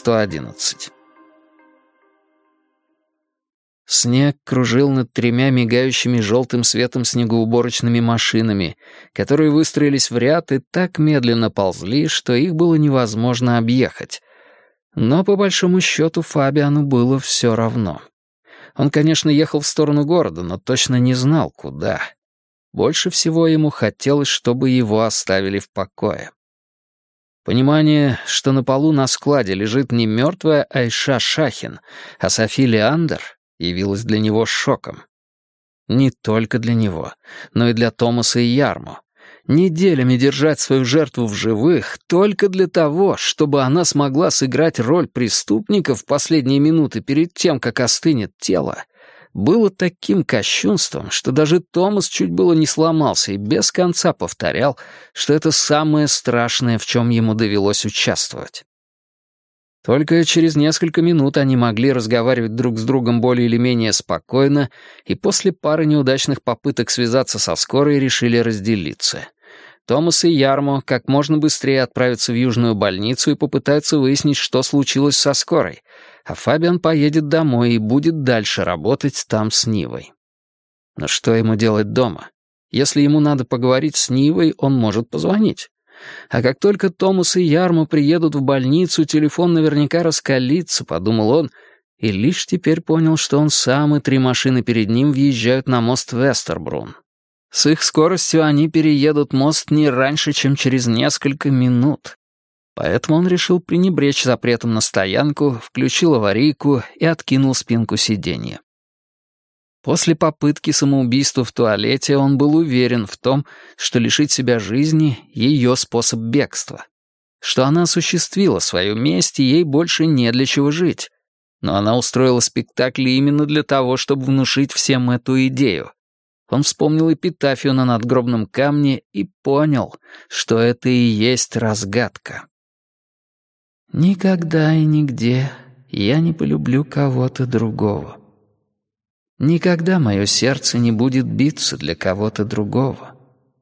111. Снег кружил над 3 мигающими желтым светом снегоуборочными машинами, которые выстроились в ряд и так медленно ползли, что их было невозможно объехать. Но, по большому счету, Фабиану было все равно. Он, конечно, ехал в сторону города, но точно не знал, куда. Больше всего ему хотелось, чтобы его оставили в покое. Понимание, что на полу на складе лежит не мертвая Айша Шахин, а Софи Леандер, явилось для него шоком. Не только для него, но и для Томаса и Ярмо. Неделями держать свою жертву в живых только для того, чтобы она смогла сыграть роль преступника в последние минуты перед тем, как остынет тело, было таким кощунством, что даже Томас чуть было не сломался и без конца повторял, что это самое страшное, в чем ему довелось участвовать. Только через несколько минут они могли разговаривать друг с другом более или менее спокойно, и после пары неудачных попыток связаться со скорой решили разделиться. Томас и Ярмо как можно быстрее отправятся в южную больницу и попытаются выяснить, что случилось со скорой, а Фабиан поедет домой и будет дальше работать там с Нивой. Но что ему делать дома? Если ему надо поговорить с Нивой, он может позвонить. А как только Томас и Ярмо приедут в больницу, телефон наверняка раскалится, подумал он, и лишь теперь понял, что он сам и 3 машины перед ним въезжают на мост Вестербрун. С их скоростью они переедут мост не раньше, чем через несколько минут. Поэтому он решил пренебречь запретом на стоянку, включил аварийку и откинул спинку сиденья. После попытки самоубийства в туалете он был уверен в том, что лишить себя жизни — ее способ бегства. Что она осуществила свою месть, и ей больше не для чего жить. Но она устроила спектакль именно для того, чтобы внушить всем эту идею. Он вспомнил эпитафию на надгробном камне и понял, что это и есть разгадка. «Никогда и нигде я не полюблю кого-то другого. Никогда мое сердце не будет биться для кого-то другого.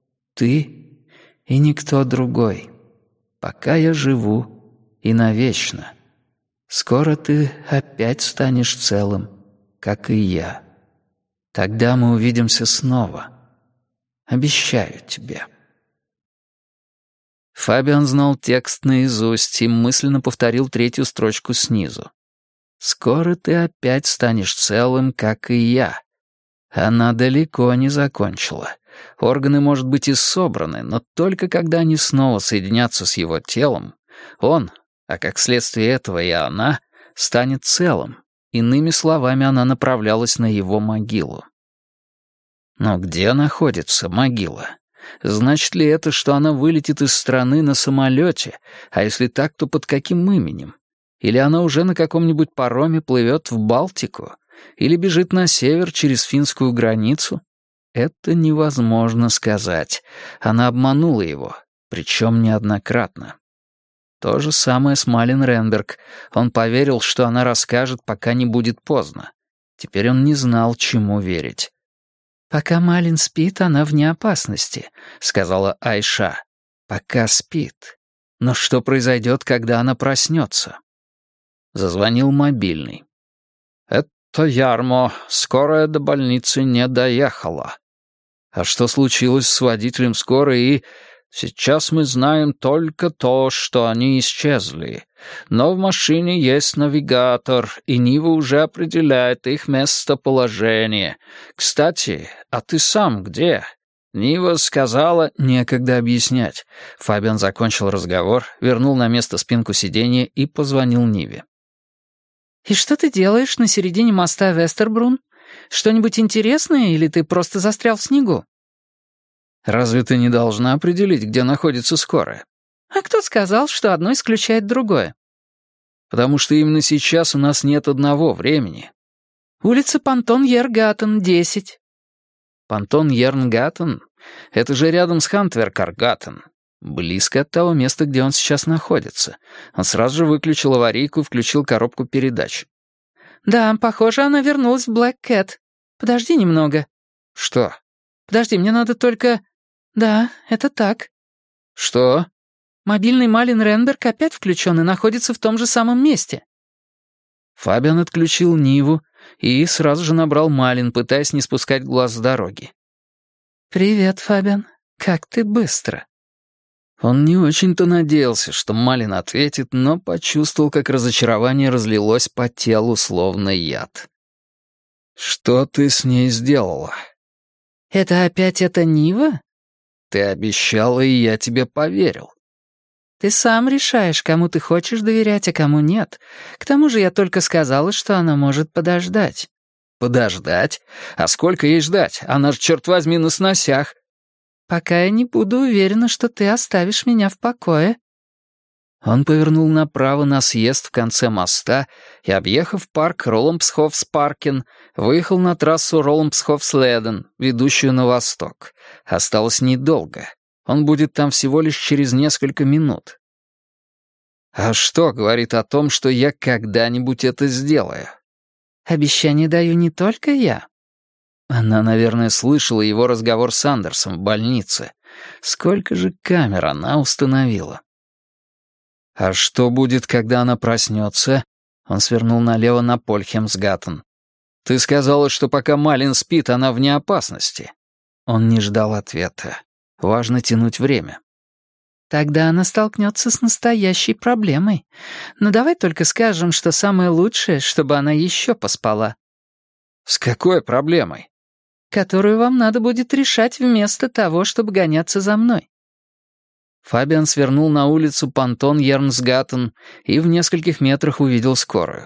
Ты и никто другой. Пока я живу и навечно. Скоро ты опять станешь целым, как и я. Тогда мы увидимся снова. Обещаю тебе». Фабиан знал текст наизусть и мысленно повторил 3-ю строчку снизу. «Скоро ты опять станешь целым, как и я». Она далеко не закончила. Органы, может быть, и собраны, но только когда они снова соединятся с его телом, он, а как следствие этого и она, станет целым. Иными словами, она направлялась на его могилу. Но где находится могила? Значит ли это, что она вылетит из страны на самолете? А если так, то под каким именем? Или она уже на каком-нибудь пароме плывет в Балтику? Или бежит на север через финскую границу? Это невозможно сказать. Она обманула его, причем неоднократно. То же самое с Малин Ренберг. Он поверил, что она расскажет, пока не будет поздно. Теперь он не знал, чему верить. «Пока Малин спит, она вне опасности», — сказала Айша. «Пока спит. Но что произойдет, когда она проснется?» Зазвонил мобильный. «Это Ярмо. Скорая до больницы не доехала». «А что случилось с водителем скорой и...» «Сейчас мы знаем только то, что они исчезли. Но в машине есть навигатор, и Нива уже определяет их местоположение. Кстати, а ты сам где?» Нива сказала... Некогда объяснять. Фабиан закончил разговор, вернул на место спинку сиденья и позвонил Ниве. «И что ты делаешь на середине моста Вестербрун? Что-нибудь интересное, или ты просто застрял в снегу?» «Разве ты не должна определить, где находится скорая?» «А кто сказал, что одно исключает другое?» «Потому что именно сейчас у нас нет одного времени». «Улица Пантон-Йергаттен, 10». «Пантон-Йернгаттен? Это же рядом с Хантверкаргаттен. Близко от того места, где он сейчас находится». Он сразу же выключил аварийку и включил коробку передач. «Да, похоже, она вернулась в Блэк Кэт. Подожди немного». «Что?» «Подожди, мне надо только...» «Да, это так». «Что?» Мобильный Малин Ренберг опять включен и находится в том же самом месте». Фабиан отключил Ниву и сразу же набрал Малин, пытаясь не спускать глаз с дороги. «Привет, Фабиан. Как ты быстро». Он не очень-то надеялся, что Малин ответит, но почувствовал, как разочарование разлилось по телу, словно яд. «Что ты с ней сделала?» «Это опять эта Нива?» «Ты обещала, и я тебе поверил». «Ты сам решаешь, кому ты хочешь доверять, а кому нет. К тому же я только сказала, что она может подождать». «Подождать? А сколько ей ждать? Она ж, черт возьми, на сносях». «Пока я не буду уверена, что ты оставишь меня в покое». Он повернул направо на съезд в конце моста и, объехав парк Ролломпсхофс-Паркен, выехал на трассу Ролломпсхофследен, ведущую на восток. Осталось недолго. Он будет там всего лишь через несколько минут. А что говорит о том, что я когда-нибудь это сделаю? «Обещание даю не только я». Она, наверное, слышала его разговор с Андерсом в больнице. Сколько же камер она установила? А что будет, когда она проснется? Он свернул налево на Польхемсгаттен. Ты сказала, что пока Малин спит, она вне опасности. Он не ждал ответа. Важно тянуть время. Тогда она столкнется с настоящей проблемой. Но давай только скажем, что самое лучшее, чтобы она еще поспала. С какой проблемой? Которую вам надо будет решать вместо того, чтобы гоняться за мной. Фабиан свернул на улицу Пантон-Ернсгаттен и в нескольких метрах увидел скорую.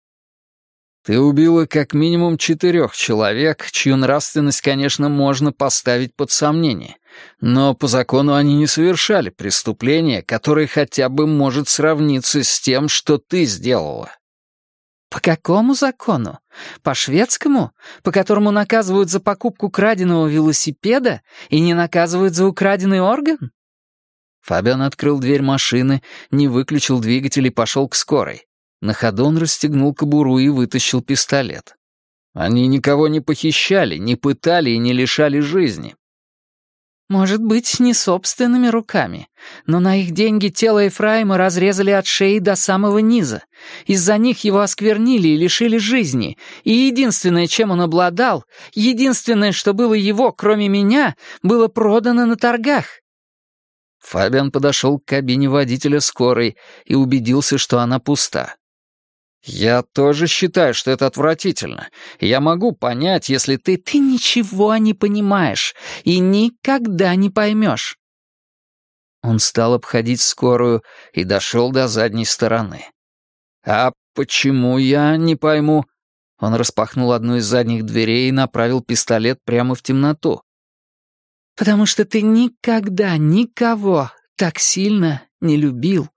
«Ты убила как минимум 4 человек, чью нравственность, конечно, можно поставить под сомнение, но по закону они не совершали преступления, которое хотя бы может сравниться с тем, что ты сделала». По какому закону? По шведскому, по которому наказывают за покупку краденого велосипеда и не наказывают за украденный орган? Фабиан открыл дверь машины, не выключил двигатель и пошел к скорой. На ходу он расстегнул кобуру и вытащил пистолет. Они никого не похищали, не пытали и не лишали жизни. Может быть, не собственными руками, но на их деньги тело Ефраима разрезали от шеи до самого низа. Из-за них его осквернили и лишили жизни, и единственное, чем он обладал, единственное, что было его, кроме меня, было продано на торгах. Фабиан подошел к кабине водителя скорой и убедился, что она пуста. «Я тоже считаю, что это отвратительно. Я могу понять, если ты...» «Ты ничего не понимаешь и никогда не поймешь». Он стал обходить скорую и дошел до задней стороны. «А почему я не пойму?» Он распахнул одну из задних дверей и направил пистолет прямо в темноту. «Потому что ты никогда никого так сильно не любил».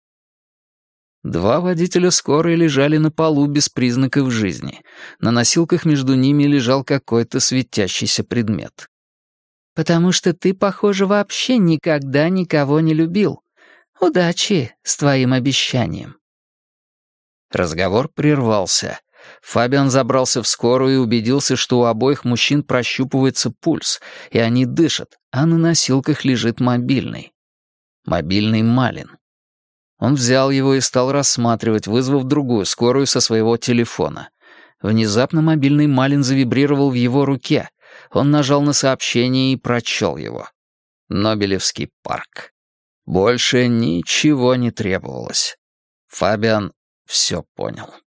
2 водителя скорой лежали на полу без признаков жизни. На носилках между ними лежал какой-то светящийся предмет. «Потому что ты, похоже, вообще никогда никого не любил. Удачи с твоим обещанием». Разговор прервался. Фабиан забрался в скорую и убедился, что у обоих мужчин прощупывается пульс, и они дышат, а на носилках лежит мобильный. Мобильный Малин. Он взял его и стал рассматривать, вызвав другую скорую со своего телефона. Внезапно мобильный Малин завибрировал в его руке. Он нажал на сообщение и прочел его. Нобелевский парк. Больше ничего не требовалось. Фабиан все понял.